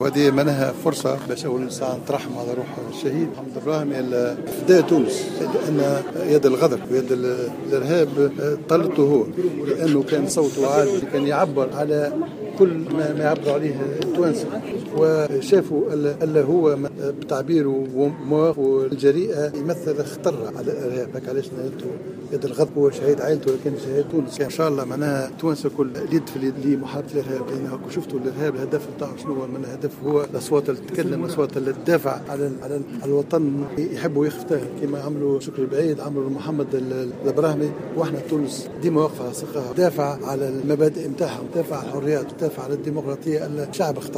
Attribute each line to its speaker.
Speaker 1: وهذه منها فرصة باش أول ساعة نترحم على روح الشهيد محمد إبراهيم فداء تونس، لأن يد الغدر ويد الإرهاب طلته هو، لأنه كان صوته عالي، كان يعبر على كل ما يعبر عليه التوانسة، وشافوا ألا هو بتعبيره ومواقفه الجريئة يمثل خطر على الإرهاب. هكا علاش نهلته يد الغدر، هو شهيد عائلته لكن شهيد تونس. إن شاء الله معناها التوانسة كل اليد في اليد لمحاربة الإرهاب، لأن شفتوا الإرهاب الهدف بتاعه شنو هو؟ من الهدف هو الأصوات اللي تتكلم، الأصوات اللي تدافع على الوطن، يحبوا يخفتها كما عملوا شكري بعيد، عملوا محمد الإبراهيمي. واحنا تونس ديما واقفة على ساقها، دافع على المبادئ نتاعها، دافع على الحريات، دافع على الديمقراطية الشعب اختار.